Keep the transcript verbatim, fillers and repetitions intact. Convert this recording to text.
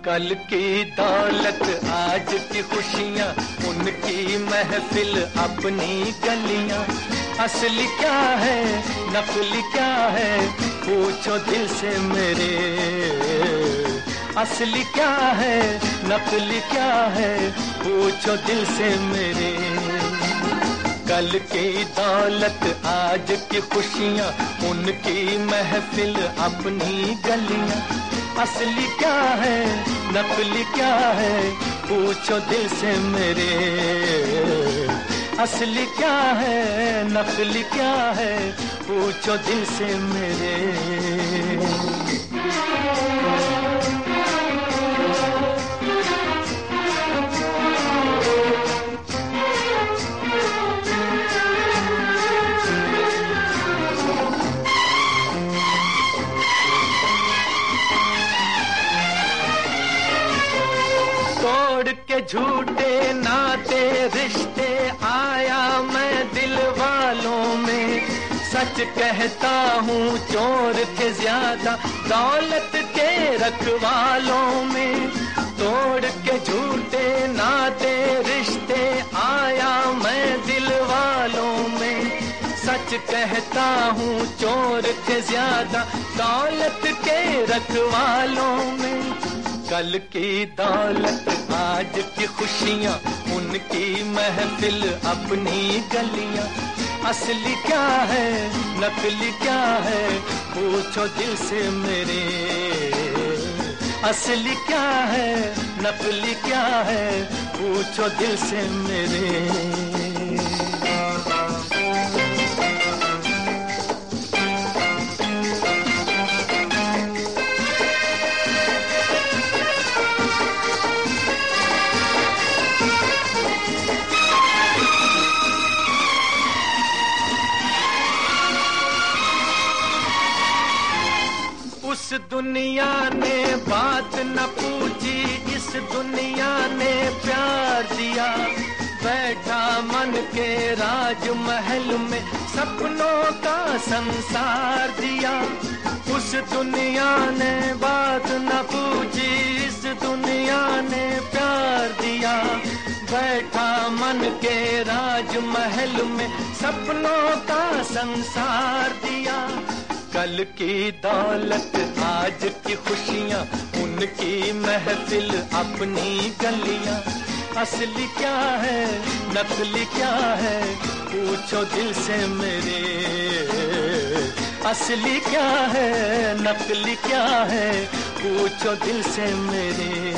कल की दौलत आज की खुशियाँ, उनकी महफिल अपनी गलियाँ। असली क्या है नकली क्या है, पूछो दिल से मेरे। असली क्या है नकली क्या है, पूछो दिल से मेरे। कल की दौलत आज की खुशियाँ, उनकी महफिल अपनी गलियाँ। असली क्या है नकली क्या है, पूछो दिल से मेरे। असली क्या है नकली क्या है, पूछो दिल से मेरे। तोड़ के झूठे नाते रिश्ते आया मैं दिल वालों में। सच कहता हूँ चोर के ज्यादा दौलत के रखवालों में। तोड़ के झूठे नाते रिश्ते आया मैं दिल वालों में। सच कहता हूँ चोर के ज्यादा दौलत के रखवालों में। कल की दौलत आज की खुशियाँ, उनकी महफिल अपनी गलियाँ। असली क्या है नकली क्या है, पूछो दिल से मेरे। असली क्या है नकली क्या है, पूछो दिल से मेरे। उस दुनिया ने बात न पूछी, इस दुनिया ने प्यार दिया। बैठा मन के राजमहल में सपनों का संसार दिया। उस दुनिया ने बात न पूछी, इस दुनिया ने प्यार दिया। बैठा मन के राजमहल में सपनों का संसार दिया। कल की दौलत आज की खुशियाँ, उनकी महफिल अपनी गलियाँ। असली क्या है नकली क्या है, पूछो दिल से मेरे। असली क्या है नकली क्या है, पूछो दिल से मेरे।